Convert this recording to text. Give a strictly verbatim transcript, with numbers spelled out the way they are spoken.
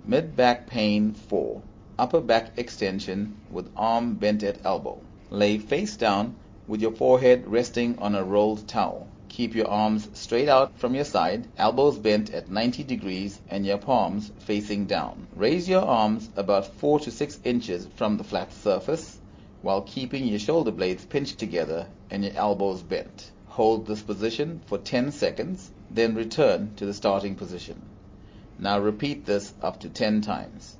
Mid-back pain four. Upper back extension with arm bent at elbow. Lay face down with your forehead resting on a rolled towel. Keep your arms straight out from your side, elbows bent at ninety degrees and your palms facing down. Raise your arms about four to six inches from the flat surface while keeping your shoulder blades pinched together and your elbows bent. Hold this position for ten seconds, then return to the starting position. Now repeat this up to ten times.